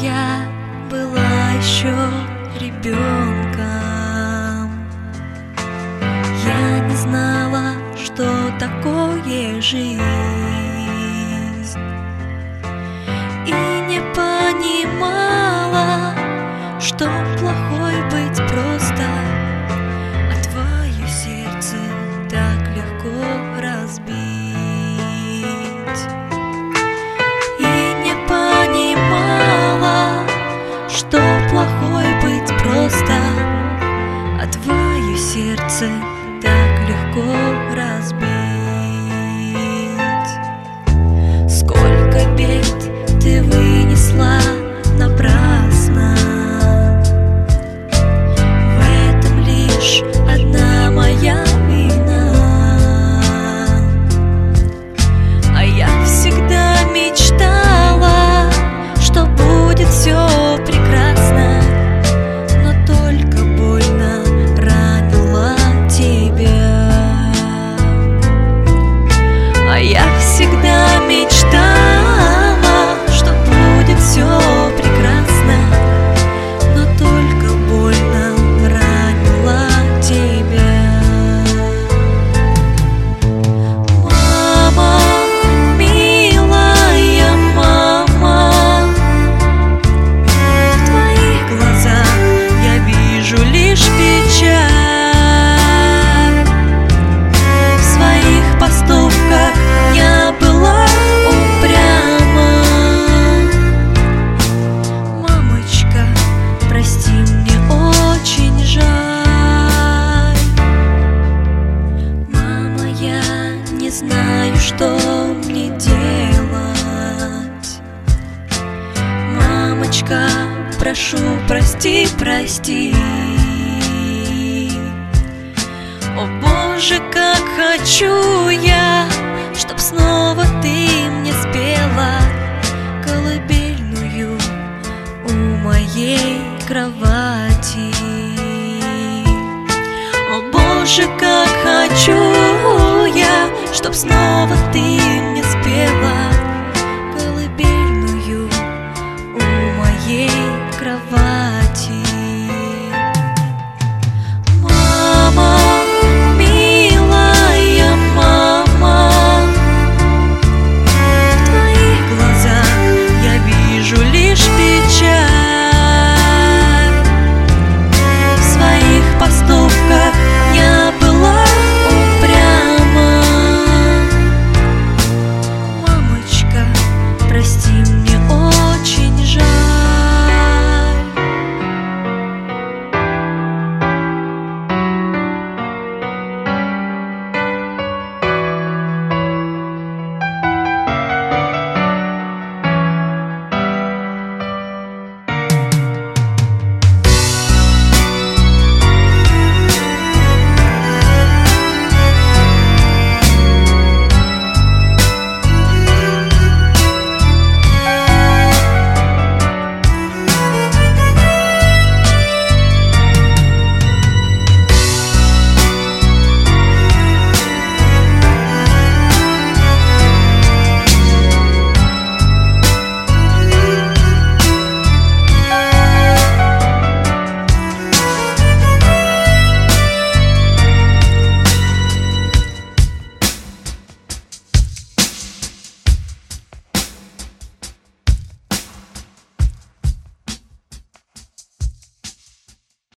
я была еще ребенком, я не знала, что такое жизнь, и не понимала, что плохой быть просто, а твое сердце так легко разбить. И не понимала, что плохой быть просто, а твое сердце так легко разбить. Сколько бед ты вынесла напрасно, в этом лишь одна моя вина. А я всегда мечтала, что будет все прекрасно, но только больно ранила тебя. А я всегда мечтала, что будет все прекрасно, но только больно ранила тебя. Мама, милая мама, в твоих глазах я вижу лишь печаль. В своих поступках я была упряма. Мамочка, прости, мне очень жаль. Мама, я не знаю, что мне делать. Мамочка, прошу, прости, прости. О Боже, как хочу я, чтоб снова ты мне спела колыбельную у моей кровати. О Боже, как хочу я, чтоб снова ты мне спела колыбельную у моей кровати.